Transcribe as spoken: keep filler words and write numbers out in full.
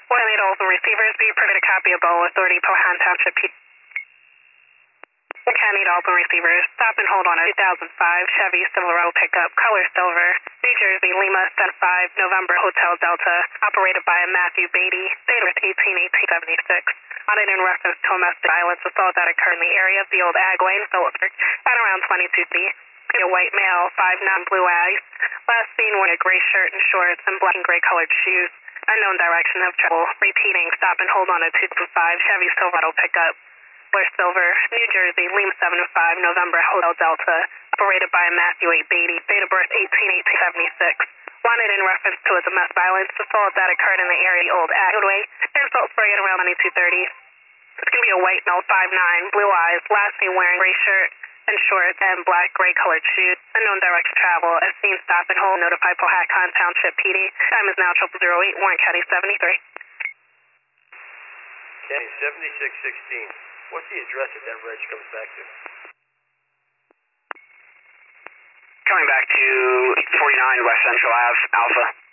One eight Olds and receivers, be permitted a copy of Bell Authority, Powhatan Township, P. County Dalton receivers, stop and hold on a two thousand five Chevy Silverado pickup, color silver, New Jersey, Lima, seven five, November, Hotel Delta, operated by a Matthew Beatty, date of eighteen eighteen seventy-six. On it in reference to domestic violence assault that occurred in the area of the old Agway in Phillipsburg at around twenty-two feet. A white male, five nine, blue eyes. Last seen wearing a gray shirt and shorts and black and gray colored shoes. Unknown direction of travel. Repeating, stop and hold on a two thousand five Chevy Silverado pickup. Color silver, New Jersey, Lima seven five, November, Hotel Delta, operated by a Matthew A. Beatty, date of birth eighteen eighteen seventy-six. Wanted in reference to a domestic violence assault that occurred in the area of the old Agway in Phillipsburg at around twenty-two thirty. It's going to be a white male, five nine, blue eyes, last seen wearing gray shirt and shorts and black gray colored shoes. Unknown direction of travel. As seen, stop and hold. Notify Powhatan Township P D. Time is now triple zero eight, Warren County seventy-three. County seventy-six sixteen. What's the address that that reg comes back to? Coming back to forty-nine West Central Ave, Alpha.